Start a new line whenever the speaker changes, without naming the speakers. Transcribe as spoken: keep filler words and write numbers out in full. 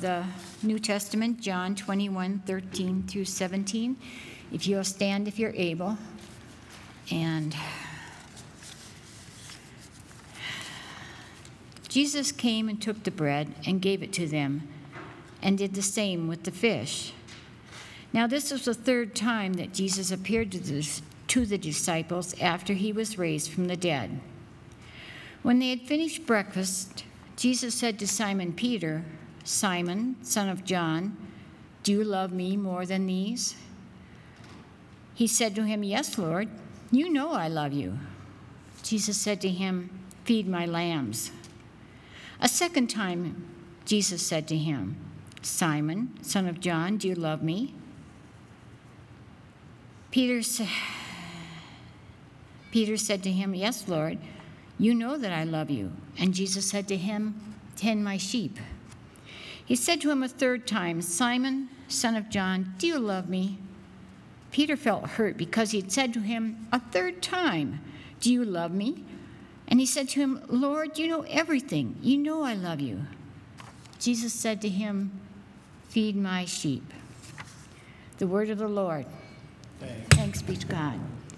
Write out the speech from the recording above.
the New Testament, John twenty-one, thirteen through seventeen. If you'll stand if you're able. And Jesus came and took the bread and gave it to them, and did the same with the fish. Now this was the third time that Jesus appeared to the, to the disciples after he was raised from the dead. When they had finished breakfast, Jesus said to Simon Peter, "Simon, son of John, do you love me more than these?" He said to him, "Yes, Lord, you know I love you." Jesus said to him, "Feed my lambs." A second time, Jesus said to him, "Simon, son of John, do you love me?" Peter, sa- Peter said to him, "Yes, Lord, you know that I love you." And Jesus said to him, "Tend my sheep." He said to him a third time, "Simon, son of John, do you love me?" Peter felt hurt because he had said to him a third time, "Do you love me?" And he said to him, "Lord, you know everything. You know I love you." Jesus said to him, "Feed my sheep." The word of the Lord.
Thanks.
Thanks be to God.